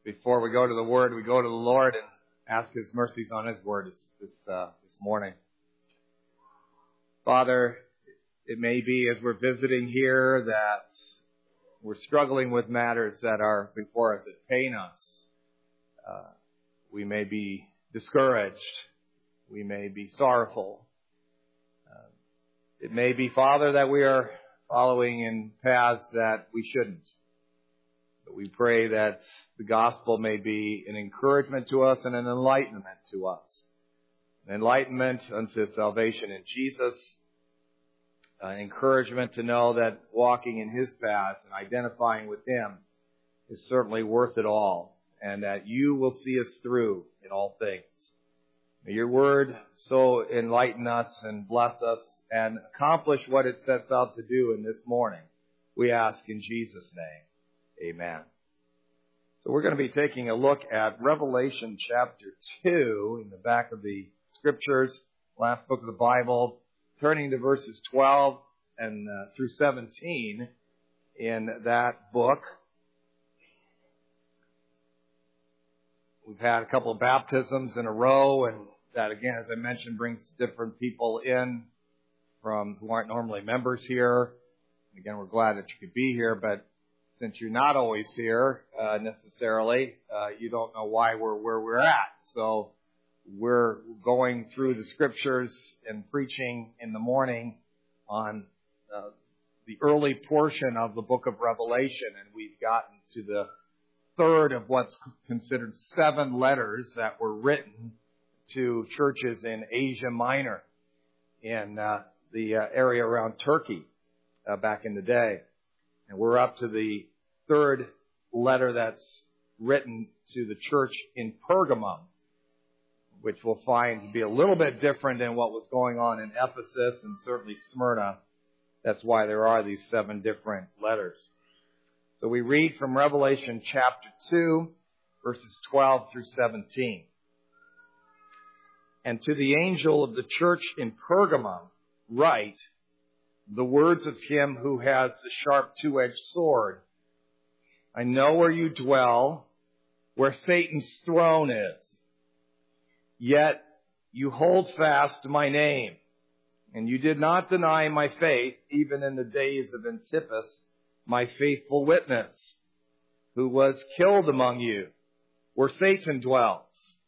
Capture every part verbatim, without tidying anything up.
Before we go to the Word, we go to the Lord and ask His mercies on His Word this this, uh, this morning. Father, it may be as we're visiting here that we're struggling with matters that are before us that pain us. Uh, we may be discouraged. We may be sorrowful. Uh, it may be, Father, that we are following in paths that we shouldn't. But we pray that the gospel may be an encouragement to us and an enlightenment to us. An enlightenment unto salvation in Jesus. An encouragement to know that walking in His paths and identifying with Him is certainly worth it all. And that You will see us through in all things. May Your Word so enlighten us and bless us and accomplish what it sets out to do in this morning. We ask in Jesus' name. Amen. So we're going to be taking a look at Revelation chapter two in the back of the scriptures, last book of the Bible, turning to verses twelve and uh, through seventeen in that book. We've had a couple of baptisms in a row, and that again, as I mentioned, brings different people in from who aren't normally members here. Again, we're glad that you could be here, but since you're not always here uh, necessarily, uh, you don't know why we're where we're at. So we're going through the scriptures and preaching in the morning on uh, the early portion of the book of Revelation, and we've gotten to the third of what's considered seven letters that were written to churches in Asia Minor, in uh, the uh, area around Turkey uh, back in the day. And we're up to the third letter that's written to the church in Pergamum, which we'll find to be a little bit different than what was going on in Ephesus and certainly Smyrna. That's why there are these seven different letters. So we read from Revelation chapter two, verses twelve through seventeen. And to the angel of the church in Pergamum write the words of Him who has the sharp two-edged sword. I know where you dwell, where Satan's throne is. Yet you hold fast to my name, and you did not deny my faith, even in the days of Antipas, my faithful witness, who was killed among you, where Satan dwells.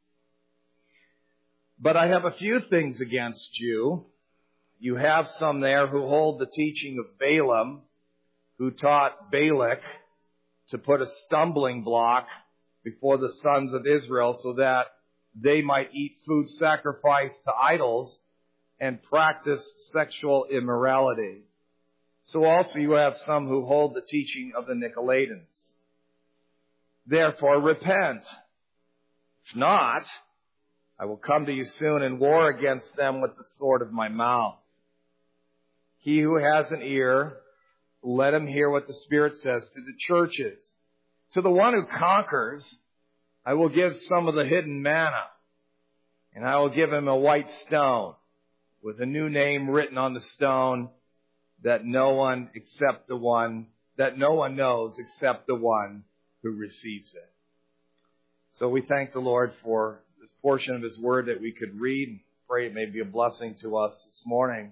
But I have a few things against you. You have some there who hold the teaching of Balaam, who taught Balak to put a stumbling block before the sons of Israel so that they might eat food sacrificed to idols and practice sexual immorality. So also you have some who hold the teaching of the Nicolaitans. Therefore repent. If not, I will come to you soon and war against them with the sword of my mouth. He who has an ear, let him hear what the Spirit says to the churches. To the one who conquers, I will give some of the hidden manna, and I will give him a white stone with a new name written on the stone that no one except the one, that no one knows except the one who receives it. So we thank the Lord for this portion of His Word that we could read and pray it may be a blessing to us this morning.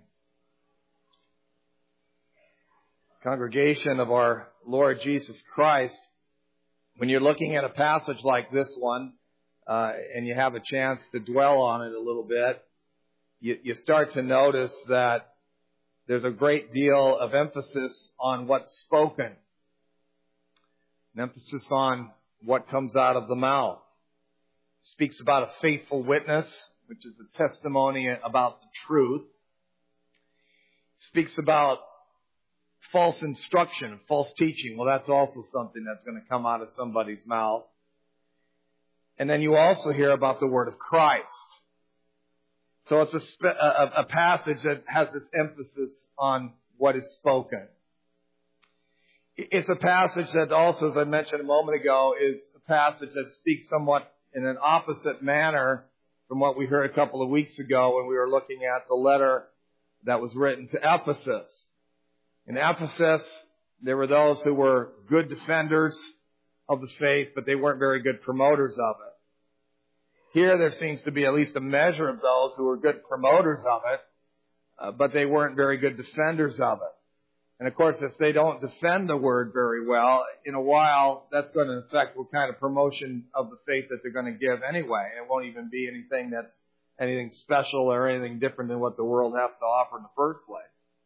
Congregation of our Lord Jesus Christ, when you're looking at a passage like this one, uh, and you have a chance to dwell on it a little bit, you, you start to notice that there's a great deal of emphasis on what's spoken, an emphasis on what comes out of the mouth. It speaks about a faithful witness, which is a testimony about the truth. It speaks about false instruction, false teaching. Well, that's also something that's going to come out of somebody's mouth. And then you also hear about the word of Christ. So it's a, a, a passage that has this emphasis on what is spoken. It's a passage that also, as I mentioned a moment ago, is a passage that speaks somewhat in an opposite manner from what we heard a couple of weeks ago when we were looking at the letter that was written to Ephesus. In Ephesus, there were those who were good defenders of the faith, but they weren't very good promoters of it. Here there seems to be at least a measure of those who were good promoters of it, uh, but they weren't very good defenders of it. And of course, if they don't defend the word very well, in a while, that's going to affect what kind of promotion of the faith that they're going to give anyway. It won't even be anything that's anything special or anything different than what the world has to offer in the first place.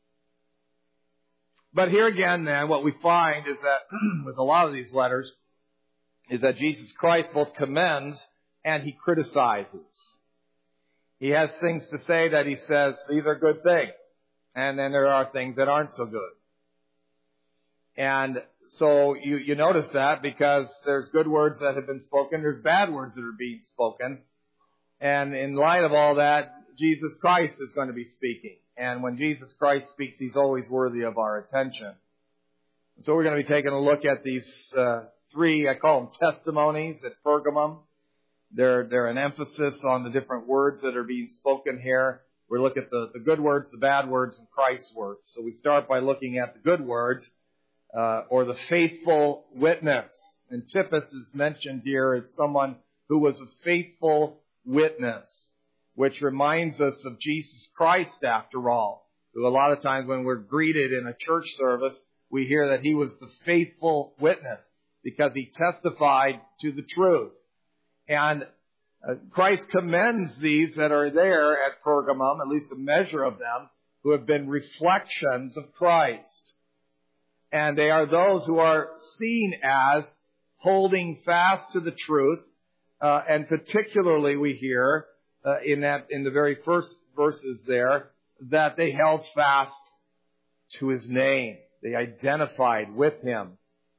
But here again, then, what we find is that with a lot of these letters is that Jesus Christ both commends and he criticizes. He has things to say that he says, these are good things. And then there are things that aren't so good. And so you, you notice that because there's good words that have been spoken, there's bad words that are being spoken. And in light of all that, Jesus Christ is going to be speaking. And when Jesus Christ speaks, he's always worthy of our attention. And so we're going to be taking a look at these uh, three, I call them testimonies at Pergamum. They're, they're an emphasis on the different words that are being spoken here. We look at the, the good words, the bad words, and Christ's words. So we start by looking at the good words, uh, or the faithful witness. Antipas is mentioned here as someone who was a faithful witness, which reminds us of Jesus Christ, after all, who a lot of times when we're greeted in a church service, we hear that he was the faithful witness because he testified to the truth. And uh, Christ commends these that are there at Pergamum, at least a measure of them, who have been reflections of Christ. And they are those who are seen as holding fast to the truth, uh, and particularly we hear uh, in that in the very first verses there that they held fast to his name. They identified with him.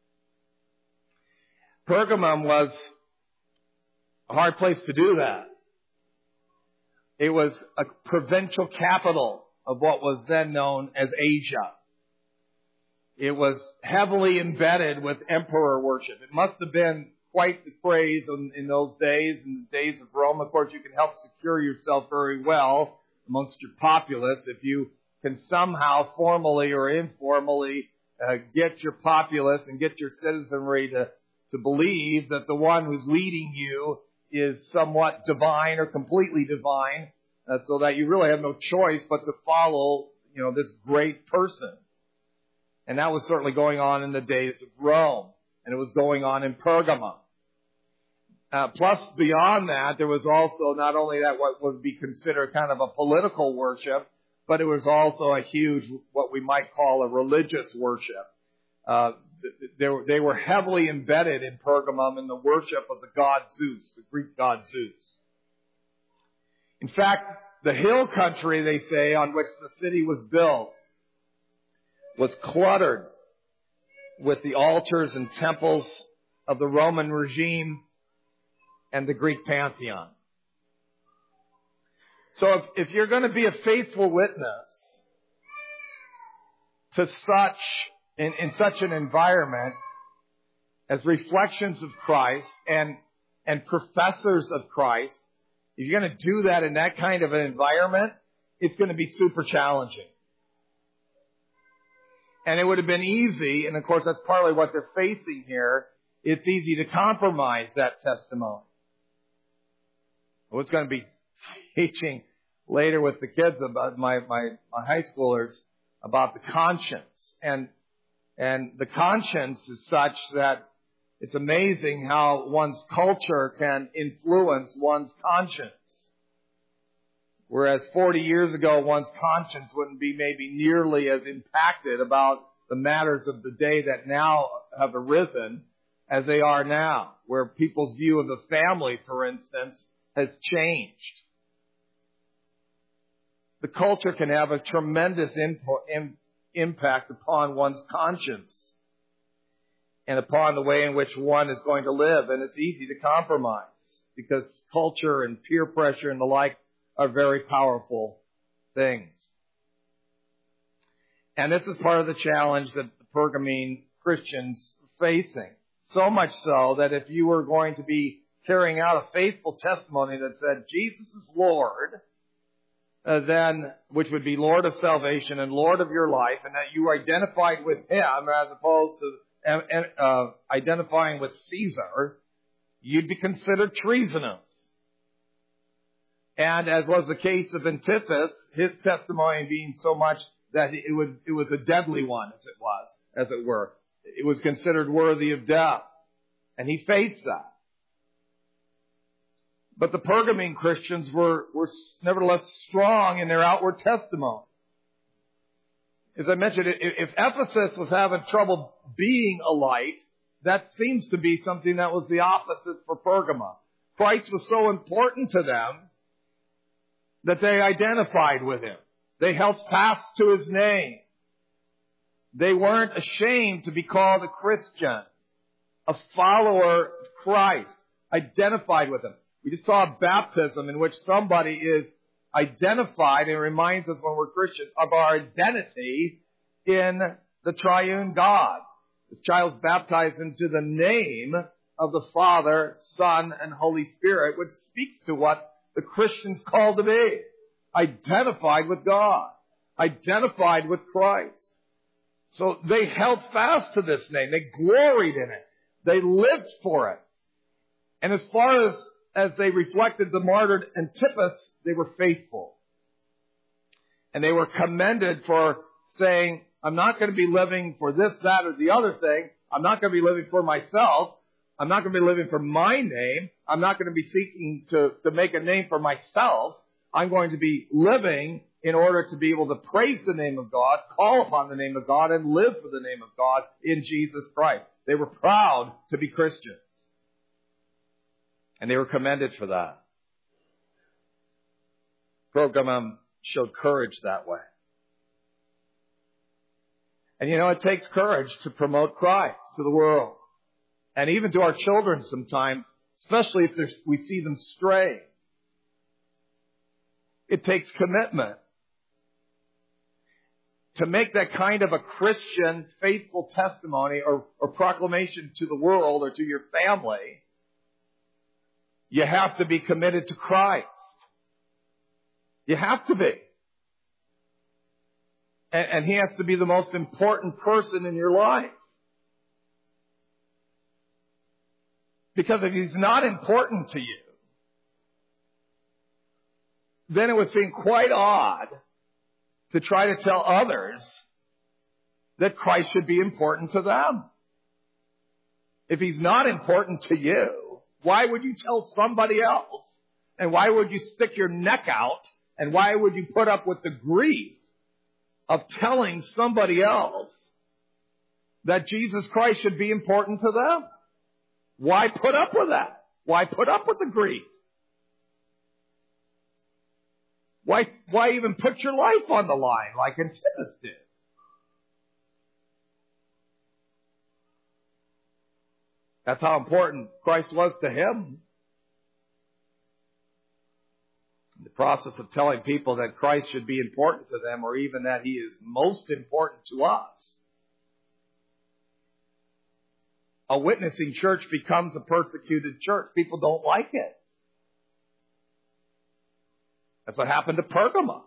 Pergamum was a hard place to do that. It was a provincial capital of what was then known as Asia. It was heavily embedded with emperor worship. It must have been quite the craze in, in those days, in the days of Rome. Of course, you can help secure yourself very well amongst your populace if you can somehow formally or informally uh, get your populace and get your citizenry to, to believe that the one who's leading you is somewhat divine or completely divine, uh, so that you really have no choice but to follow, you know, this great person. And that was certainly going on in the days of Rome, and it was going on in Pergamum. Uh, plus, beyond that, there was also not only that what would be considered kind of a political worship, but it was also a huge, what we might call a religious worship. Uh, they were, they were heavily embedded in Pergamum in the worship of the god Zeus, the Greek god Zeus. In fact, the hill country, they say, on which the city was built was cluttered with the altars and temples of the Roman regime and the Greek pantheon. So if, if you're going to be a faithful witness to such, in, in such an environment as reflections of Christ and, and professors of Christ, if you're going to do that in that kind of an environment, it's going to be super challenging. And it would have been easy, and of course that's partly what they're facing here, it's easy to compromise that testimony. I was going to be teaching later with the kids about my, my, my high schoolers about the conscience. And, and the conscience is such that it's amazing how one's culture can influence one's conscience. Whereas forty years ago, one's conscience wouldn't be maybe nearly as impacted about the matters of the day that now have arisen as they are now, where people's view of the family, for instance, has changed. The culture can have a tremendous input, in, impact upon one's conscience and upon the way in which one is going to live. And it's easy to compromise because culture and peer pressure and the like are very powerful things. And this is part of the challenge that the Pergamene Christians are facing. So much so that if you were going to be carrying out a faithful testimony that said Jesus is Lord, uh, then, which would be Lord of salvation and Lord of your life, and that you identified with Him as opposed to uh, identifying with Caesar, you'd be considered treasonous. And as was the case of Antipas, his testimony being so much that it was, it was a deadly one, as it was, as it were. It was considered worthy of death. And he faced that. But the Pergamene Christians were, were nevertheless strong in their outward testimony. As I mentioned, if Ephesus was having trouble being a light, that seems to be something that was the opposite for Pergamum. Christ was so important to them that they identified with Him. They held fast to His name. They weren't ashamed to be called a Christian, a follower of Christ, identified with Him. We just saw a baptism in which somebody is identified, and it reminds us when we're Christians of our identity in the triune God. This child's baptized into the name of the Father, Son, and Holy Spirit, which speaks to what the Christian's called to be. Identified with God. Identified with Christ. So they held fast to this name. They gloried in it. They lived for it. And as far as as they reflected the martyred Antipas, they were faithful. And they were commended for saying, I'm not going to be living for this, that, or the other thing. I'm not going to be living for myself. I'm not going to be living for my name. I'm not going to be seeking to, to make a name for myself. I'm going to be living in order to be able to praise the name of God, call upon the name of God, and live for the name of God in Jesus Christ. They were proud to be Christians. And they were commended for that. Pergamum showed courage that way. And you know, it takes courage to promote Christ to the world. And even to our children sometimes, especially if we see them stray. It takes commitment to make that kind of a Christian faithful testimony or, or proclamation to the world or to your family. You have to be committed to Christ. You have to be. And, and He has to be the most important person in your life. Because if He's not important to you, then it would seem quite odd to try to tell others that Christ should be important to them. If He's not important to you, why would you tell somebody else? And why would you stick your neck out? And why would you put up with the grief of telling somebody else that Jesus Christ should be important to them? Why put up with that? Why put up with the grief? Why, why even put your life on the line like Antipas did? That's how important Christ was to him. The process of telling people that Christ should be important to them, or even that He is most important to us. A witnessing church becomes a persecuted church. People don't like it. That's what happened to Pergamum.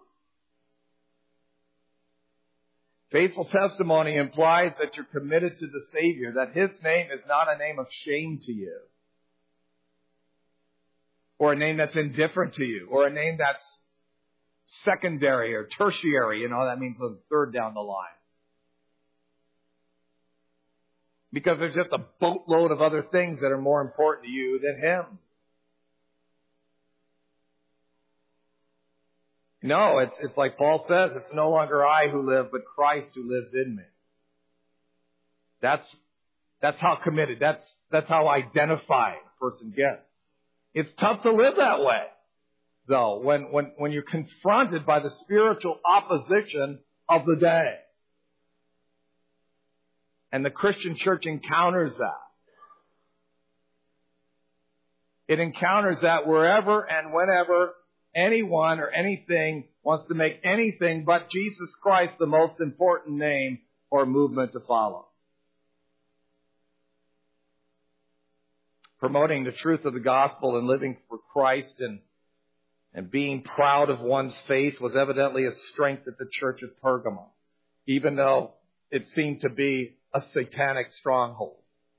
Faithful testimony implies that you're committed to the Savior, that His name is not a name of shame to you, or a name that's indifferent to you, or a name that's secondary or tertiary. You know, that means a third down the line. Because there's just a boatload of other things that are more important to you than Him. No, it's, it's like Paul says, it's no longer I who live, but Christ who lives in me. That's, that's how committed, that's, that's how identified a person gets. It's tough to live that way, though, when, when, when you're confronted by the spiritual opposition of the day. And the Christian church encounters that. It encounters that wherever and whenever anyone or anything wants to make anything but Jesus Christ the most important name or movement to follow. Promoting the truth of the gospel and living for Christ and, and being proud of one's faith was evidently a strength at the church of Pergamum, even though it seemed to be a satanic stronghold.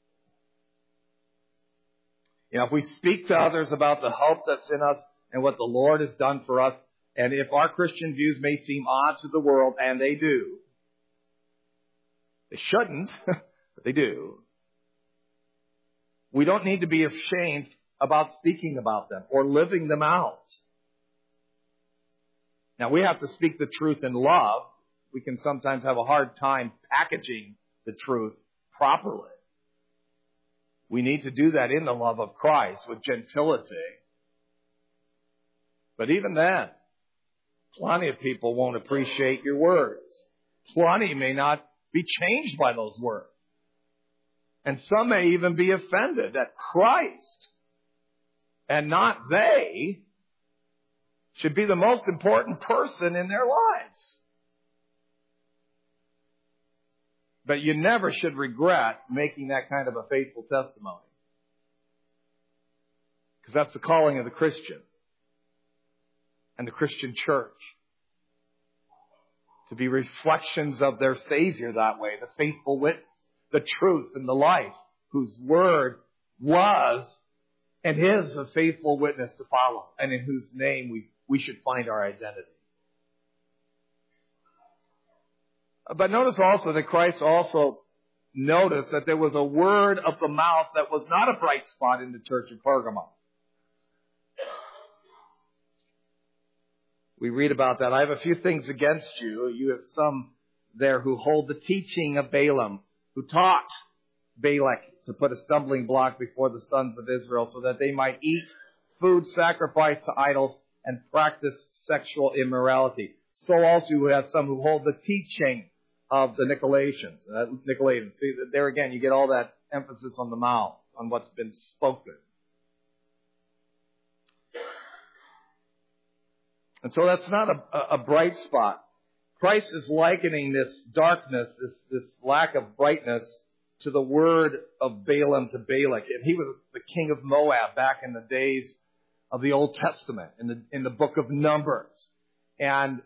You know, if we speak to others about the hope that's in us and what the Lord has done for us, and if our Christian views may seem odd to the world, and they do, they shouldn't, but they do, we don't need to be ashamed about speaking about them or living them out. Now, we have to speak the truth in love. We can sometimes have a hard time packaging the truth properly. We need to do that in the love of Christ with gentility. But even then, plenty of people won't appreciate your words. Plenty may not be changed by those words. And some may even be offended that Christ and not they should be the most important person in their lives. But you never should regret making that kind of a faithful testimony. Because that's the calling of the Christian and the Christian church. To be reflections of their Savior that way, the faithful witness, the truth and the life, whose word was and is a faithful witness to follow, and in whose name we, we should find our identity. But notice also that Christ also noticed that there was a word of the mouth that was not a bright spot in the church of Pergamum. We read about that. I have a few things against you. You have some there who hold the teaching of Balaam, who taught Balak to put a stumbling block before the sons of Israel so that they might eat food sacrificed to idols and practice sexual immorality. So also you have some who hold the teaching of the Nicolaitans. Uh, Nicolaitans. See, there again, you get all that emphasis on the mouth, on what's been spoken. And so that's not a, a bright spot. Christ is likening this darkness, this, this lack of brightness, to the word of Balaam to Balak. And he was the king of Moab back in the days of the Old Testament, in the, in the book of Numbers. And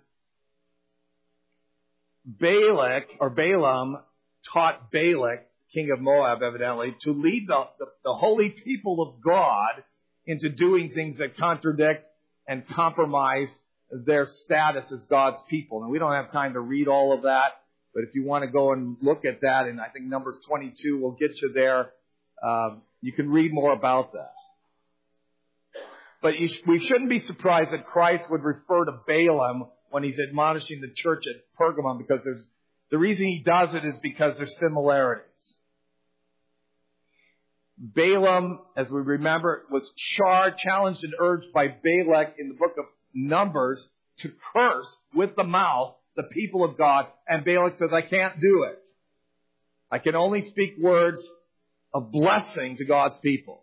Balak, or Balaam, taught Balak, king of Moab evidently, to lead the, the, the holy people of God into doing things that contradict and compromise their status as God's people. And we don't have time to read all of that, but if you want to go and look at that, and I think Numbers twenty-two will get you there, um, you can read more about that. But you sh- we shouldn't be surprised that Christ would refer to Balaam when he's admonishing the church at Pergamum, because there's, the reason he does it is because there's similarities. Balaam, as we remember, was charged, challenged, and urged by Balak in the book of Numbers to curse with the mouth the people of God. And Balak says, I can't do it. I can only speak words of blessing to God's people.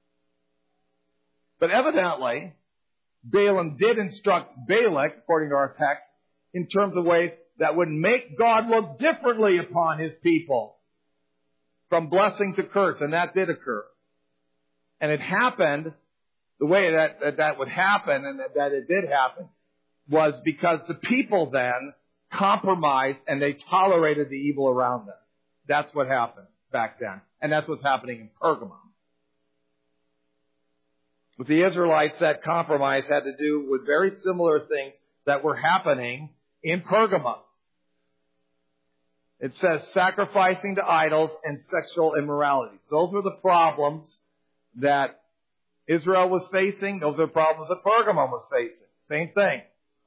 But evidently, Balaam did instruct Balak, according to our text, in terms of ways that would make God look differently upon his people. From blessing to curse, and that did occur. And it happened, the way that that, that would happen, and that, that it did happen, was because the people then compromised and they tolerated the evil around them. That's what happened back then. And that's what's happening in Pergamum. With the Israelites, that compromise had to do with very similar things that were happening in Pergamum. It says sacrificing to idols and sexual immorality. Those were the problems that Israel was facing. Those are problems that Pergamum was facing. Same thing.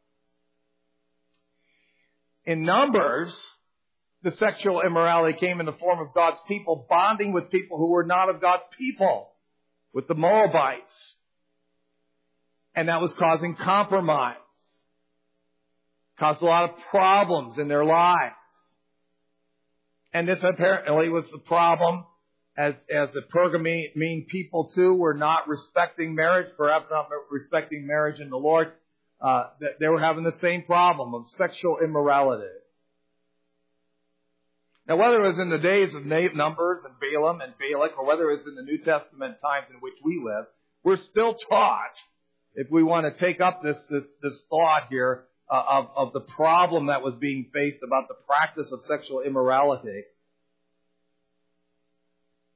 In Numbers, the sexual immorality came in the form of God's people bonding with people who were not of God's people, with the Moabites. And that was causing compromise. Caused a lot of problems in their lives. And this apparently was the problem as, as the Pergamene people too were not respecting marriage, perhaps not respecting marriage in the Lord. Uh, they were having the same problem of sexual immorality. Now, whether it was in the days of Numbers and Balaam and Balak, or whether it was in the New Testament times in which we live, we're still taught, if we want to take up this, this, this thought here, Uh, of, of the problem that was being faced about the practice of sexual immorality,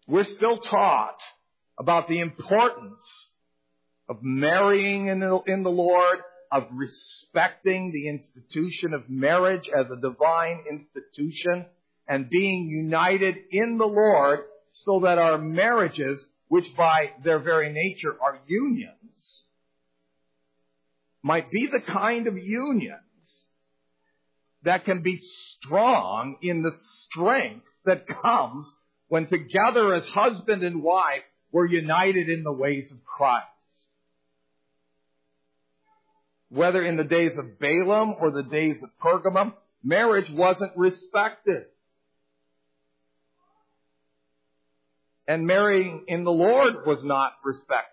We're still taught about the importance of marrying in the, in the Lord, of respecting the institution of marriage as a divine institution, and being united in the Lord so that our marriages, which by their very nature are unions, might be the kind of unions that can be strong in the strength that comes when together as husband and wife we're united in the ways of Christ. Whether in the days of Balaam or the days of Pergamum, marriage wasn't respected. And marrying in the Lord was not respected.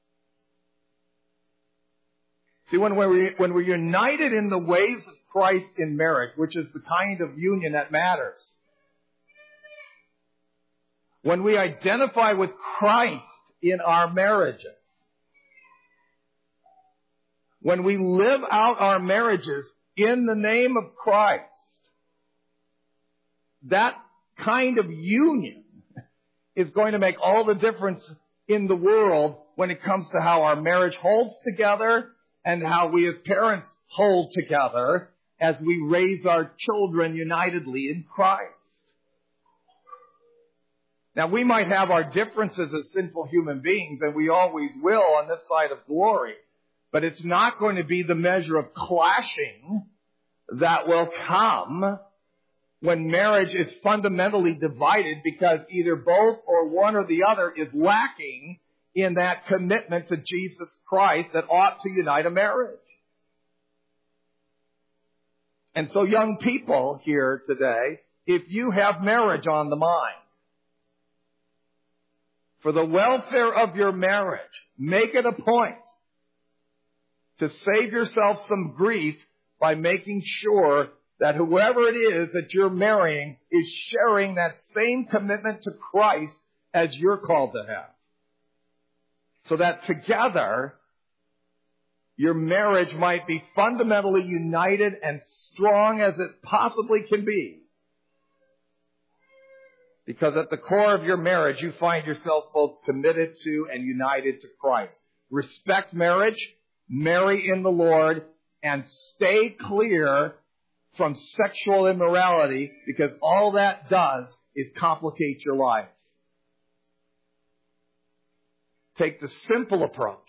See, when we're, when we're united in the ways of Christ in marriage, which is the kind of union that matters, when we identify with Christ in our marriages, when we live out our marriages in the name of Christ, that kind of union is going to make all the difference in the world when it comes to how our marriage holds together and how we as parents hold together as we raise our children unitedly in Christ. Now, we might have our differences as sinful human beings, and we always will on this side of glory, but it's not going to be the measure of clashing that will come when marriage is fundamentally divided because either both or one or the other is lacking in that commitment to Jesus Christ that ought to unite a marriage. And so young people here today, if you have marriage on the mind, for the welfare of your marriage, make it a point to save yourself some grief by making sure that whoever it is that you're marrying is sharing that same commitment to Christ as you're called to have. So that together, your marriage might be fundamentally united and strong as it possibly can be. Because at the core of your marriage, you find yourself both committed to and united to Christ. Respect marriage, marry in the Lord, and stay clear from sexual immorality, because all that does is complicate your life. Take the simple approach.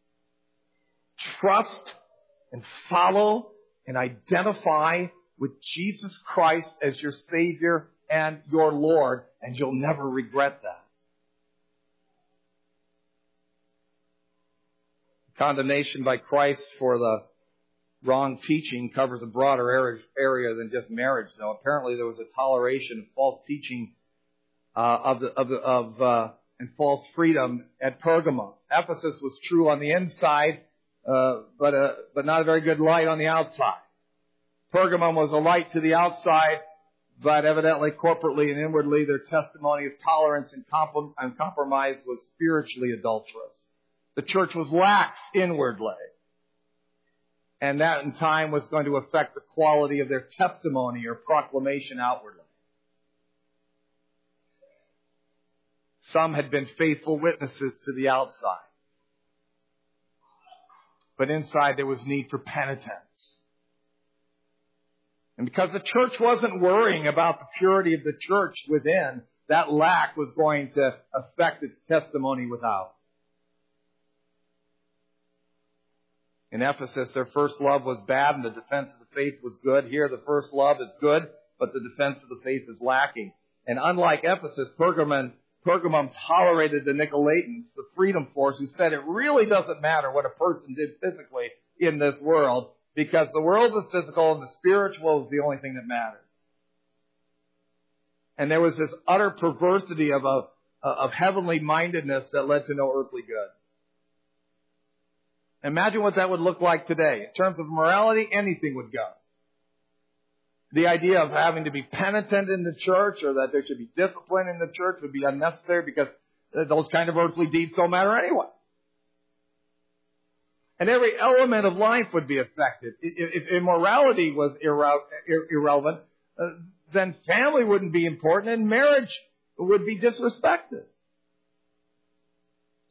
Trust and follow and identify with Jesus Christ as your Savior and your Lord, and you'll never regret that. Condemnation by Christ for the wrong teaching covers a broader area than just marriage, though. Apparently there was a toleration of false teaching uh, of the, of the, of uh, and false freedom at Pergamum. Ephesus was true on the inside, uh, but uh, but not a very good light on the outside. Pergamum was a light to the outside, but evidently corporately and inwardly their testimony of tolerance and, comprom- and compromise was spiritually adulterous. The church was lax inwardly. And that in time was going to affect the quality of their testimony or proclamation outwardly. Some had been faithful witnesses to the outside. But inside there was need for penitence. And because the church wasn't worrying about the purity of the church within, that lack was going to affect its testimony without. In Ephesus, their first love was bad and the defense of the faith was good. Here, the first love is good, but the defense of the faith is lacking. And unlike Ephesus, Pergamum, Pergamum tolerated the Nicolaitans, the freedom force, who said it really doesn't matter what a person did physically in this world, because the world is physical and the spiritual is the only thing that matters. And there was this utter perversity of a, of heavenly mindedness that led to no earthly good. Imagine what that would look like today. In terms of morality, anything would go. The idea of having to be penitent in the church or that there should be discipline in the church would be unnecessary because those kind of earthly deeds don't matter anyway. And every element of life would be affected. If immorality was irre- irrelevant, uh, then family wouldn't be important and marriage would be disrespected.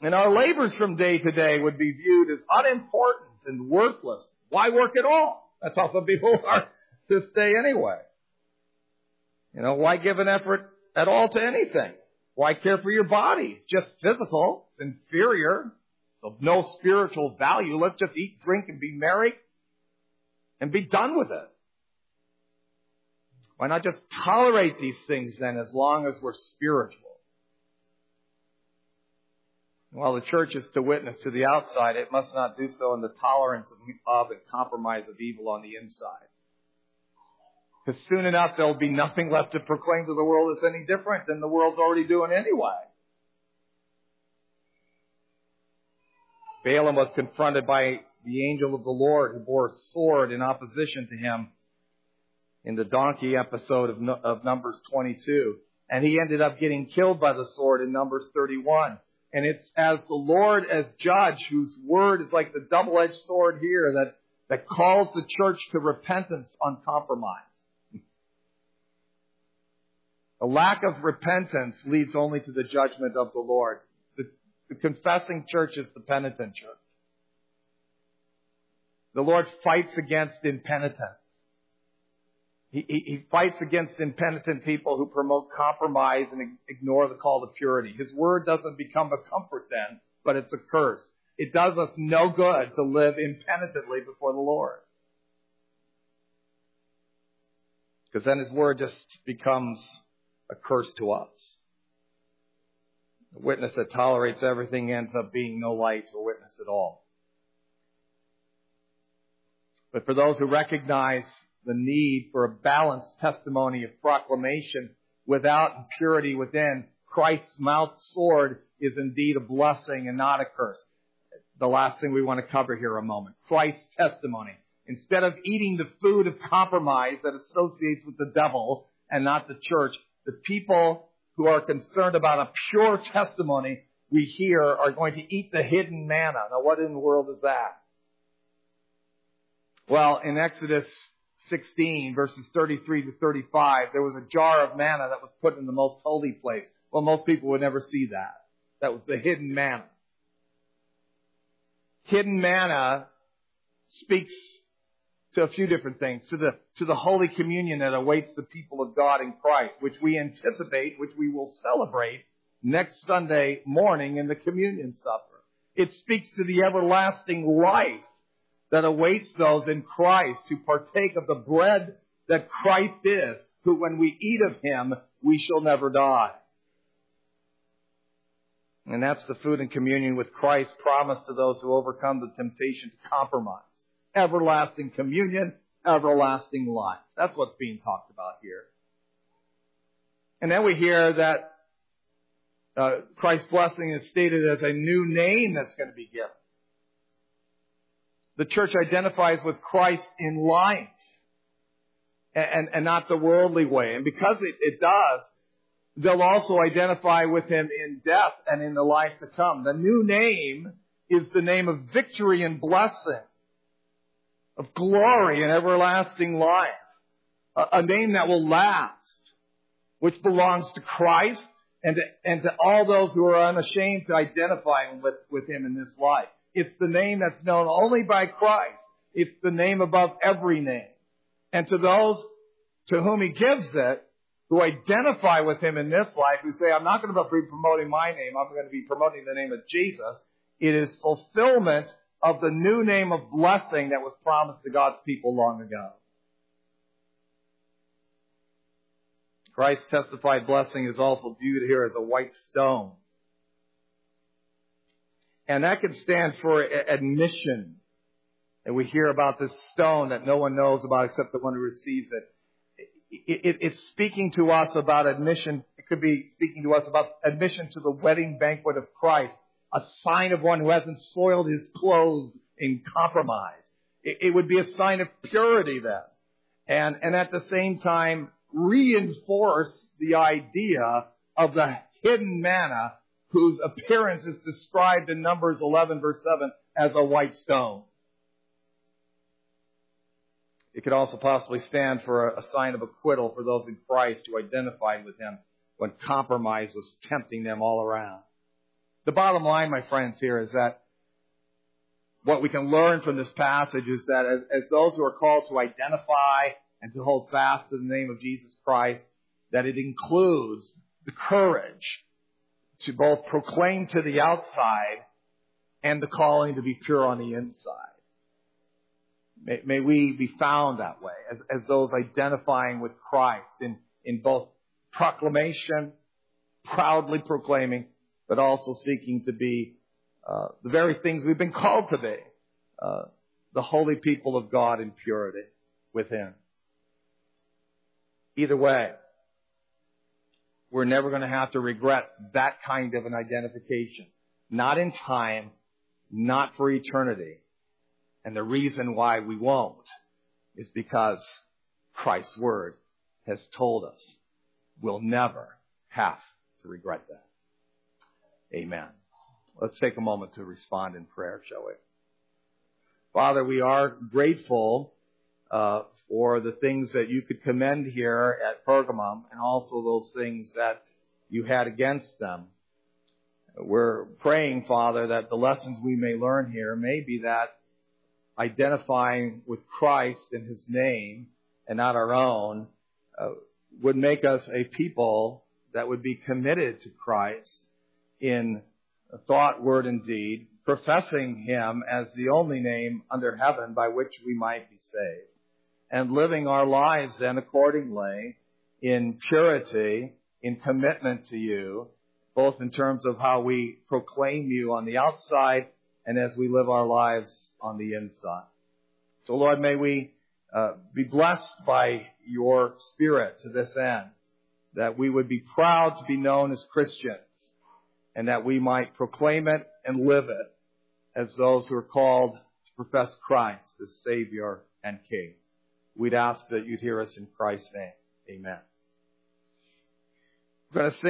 And our labors from day to day would be viewed as unimportant and worthless. Why work at all? That's how some people are this day anyway. You know, why give an effort at all to anything? Why care for your body? It's just physical. It's inferior. It's of no spiritual value. Let's just eat, drink, and be merry and be done with it. Why not just tolerate these things then as long as we're spiritual? While the church is to witness to the outside, it must not do so in the tolerance of, of and compromise of evil on the inside. Because soon enough, there'll be nothing left to proclaim to the world that's any different than the world's already doing anyway. Balaam was confronted by the angel of the Lord who bore a sword in opposition to him in the donkey episode of, of Numbers twenty-two. And he ended up getting killed by the sword in Numbers thirty-one. And it's as the Lord as judge, whose word is like the double-edged sword here, that, that calls the church to repentance on compromise. A lack of repentance leads only to the judgment of the Lord. The, the confessing church is the penitent church. The Lord fights against impenitence. He, he, he fights against impenitent people who promote compromise and ignore the call to purity. His word doesn't become a comfort then, but it's a curse. It does us no good to live impenitently before the Lord. Because then His word just becomes a curse to us. A witness that tolerates everything ends up being no light to a witness at all. But for those who recognize the need for a balanced testimony of proclamation without impurity within, Christ's mouth sword is indeed a blessing and not a curse. The last thing we want to cover here a moment. Christ's testimony. Instead of eating the food of compromise that associates with the devil and not the church, the people who are concerned about a pure testimony we hear are going to eat the hidden manna. Now what in the world is that? Well, in Exodus sixteen, verses thirty-three to thirty-five, there was a jar of manna that was put in the most holy place. Well, most people would never see that. That was the hidden manna. Hidden manna speaks to a few different things. To the, to the Holy Communion that awaits the people of God in Christ, which we anticipate, which we will celebrate next Sunday morning in the Communion Supper. It speaks to the everlasting life that awaits those in Christ who partake of the bread that Christ is, who when we eat of Him, we shall never die. And that's the food and communion with Christ promised to those who overcome the temptation to compromise. Everlasting communion, everlasting life. That's what's being talked about here. And then we hear that uh, Christ's blessing is stated as a new name that's going to be given. The church identifies with Christ in life and, and, and not the worldly way. And because it, it does, they'll also identify with Him in death and in the life to come. The new name is the name of victory and blessing, of glory and everlasting life. A, a name that will last, which belongs to Christ and to, and to all those who are unashamed to identify with, with Him in this life. It's the name that's known only by Christ. It's the name above every name. And to those to whom He gives it, who identify with Him in this life, who say, I'm not going to be promoting my name, I'm going to be promoting the name of Jesus, it is fulfillment of the new name of blessing that was promised to God's people long ago. Christ's testified blessing is also viewed here as a white stone. And that can stand for admission. And we hear about this stone that no one knows about except the one who receives it. It, it. It's speaking to us about admission. It could be speaking to us about admission to the wedding banquet of Christ. A sign of one who hasn't soiled his clothes in compromise. It, it would be a sign of purity then. And, and at the same time, reinforce the idea of the hidden manna whose appearance is described in Numbers eleven, verse seven, as a white stone. It could also possibly stand for a sign of acquittal for those in Christ who identified with Him when compromise was tempting them all around. The bottom line, my friends, here is that what we can learn from this passage is that as, as those who are called to identify and to hold fast to the name of Jesus Christ, that it includes the courage to both proclaim to the outside and the calling to be pure on the inside. May, may we be found that way, as, as those identifying with Christ in, in both proclamation, proudly proclaiming, but also seeking to be uh, the very things we've been called to be, uh, the holy people of God in purity with Him. Either way, we're never going to have to regret that kind of an identification. Not in time, not for eternity. And the reason why we won't is because Christ's Word has told us we'll never have to regret that. Amen. Let's take a moment to respond in prayer, shall we? Father, we are grateful uh, for the things that you could commend here at Pergamum and also those things that you had against them. We're praying, Father, that the lessons we may learn here may be that identifying with Christ and His name and not our own uh, would make us a people that would be committed to Christ in thought, word, and deed, professing Him as the only name under heaven by which we might be saved, and living our lives then accordingly in purity, in commitment to you, both in terms of how we proclaim you on the outside and as we live our lives on the inside. So, Lord, may we uh, be blessed by your Spirit to this end, that we would be proud to be known as Christians, and that we might proclaim it and live it as those who are called to profess Christ as Savior and King. We'd ask that you'd hear us in Christ's name. Amen. We're going to sing